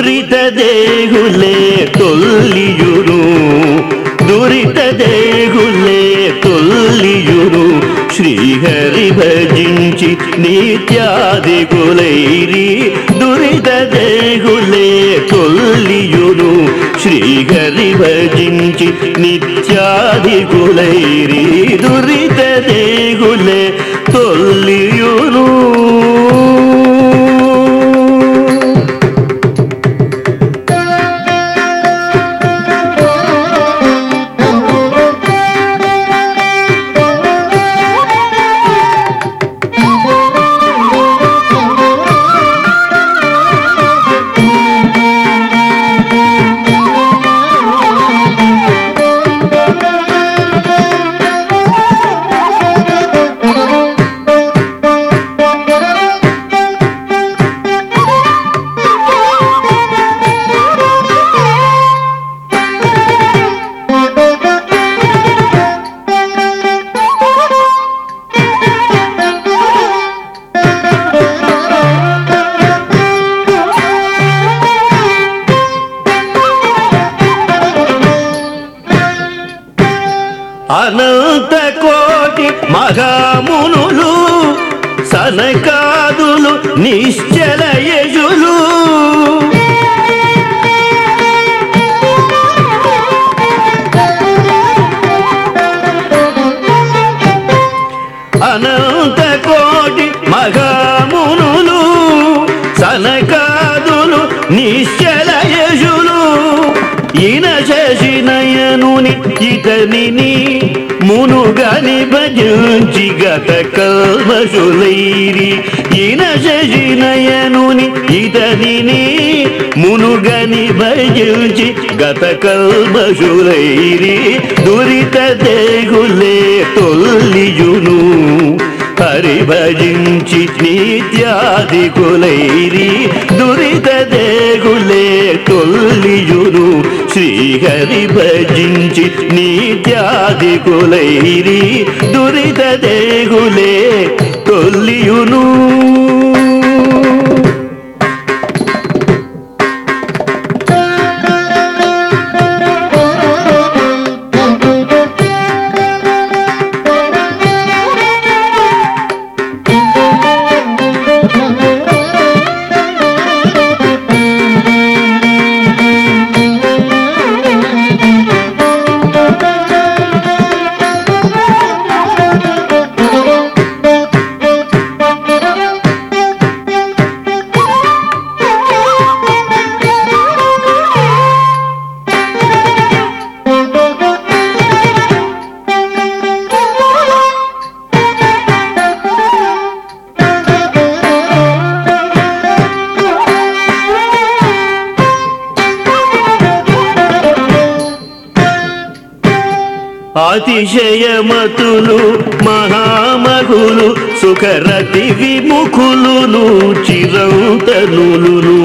ದುರಿತ ದೇಗುಲೆ ತೊಲ್ಲಿಯುರು ದುರಿತ ದೇಗುಲೆ ತೊಲ್ಲಿಯುರು ಶ್ರೀಹರಿ ಭಜಿಂಚಿ ನಿತ್ಯಾದಿಗುಲೈರಿ ದುರಿತ ದೇಗುಲೆ ತೊಲ್ಲಿಯುರು ಶ್ರೀಹರಿ ಭಜಿಂಚಿ ನಿತ್ಯಾದಿಗುಲೈರಿ ದುರಿತ ದೇಗುಲೆ ತೊಲ್ಲಿಯುರು అనంత కోటి మహామునులు సనకాదులు నిశ్చల యజులు అనంత కోటి మహామునులు సనకాదులు నిశ్చల యజులు ఈన శశినయనుని ఇతనిని మునుగని భజించి గత కల్మషులైరి ఈన శశినయనుని ఇతనిని మునుగని భజించి గత కల్మషులైరి దురిత దేగులే తొల్లియును హరి భజించి నిత్యాదికులైరి దురిత దేగులే తొల్లియును శ్రీహరి భజించి నిత్యాదికులైరి దురిత దేగులే తొల్లియును అతిశయమతులు మహామగులు సుఖరతి విముఖులును చిరంతనులును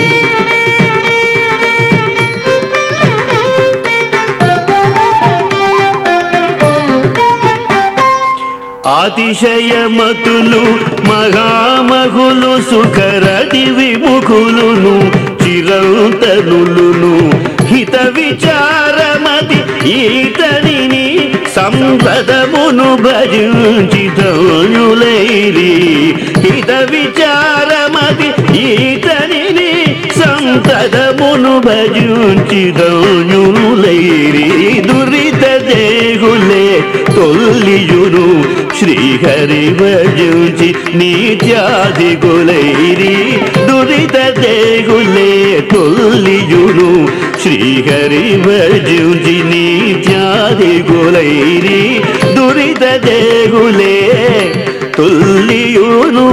అతిశయమతులు మహామగులు సుఖరతి విముఖులును చిరంతనులును హిత విచారమతి ఈతనిని సంపదమును భజించి ధన్యులైరి హిత విచారమతి ఈతనిని సంపదమును భజించి ధన్యులైరి దురిత దేగులే తొల్లియును శ్రీహరి భజించి నిత్యాదికులైరి దురిత దేగులే తొల్లియును శ్రీహరి భజించి నిత్యాదికులైరి దురిత దేగులే తొల్లియును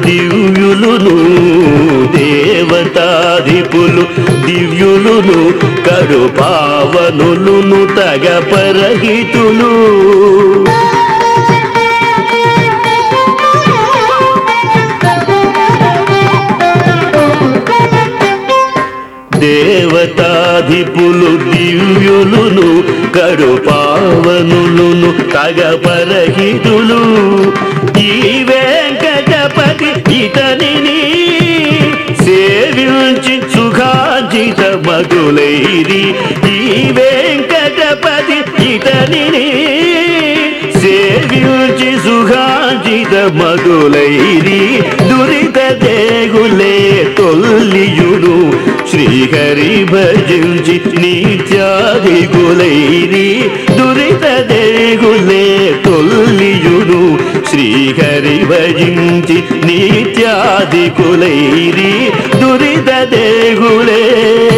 దివ్యులును దేవతాధిపులు దివ్యులును కడు పావనులును తగ పరహితులు దేవతాధిపులు దివ్యులును కడు పావనులును తగ పరహితులు ఈ వెంకటపతి ఇతనిని సేవించి సుఖాజిత మగులైరి ఈ వెంకటపతి ఇతనిని సేవించి సుఖాజిత మగులైరి దురిత దేగులే తొల్లియుడు శ్రీహరి భజించి నిత్యాధికులైరి దురిత దేగులే తొల్లియుడు శ్రీహరి భజించి నిత్యాధికులైరి దురిత దేగులే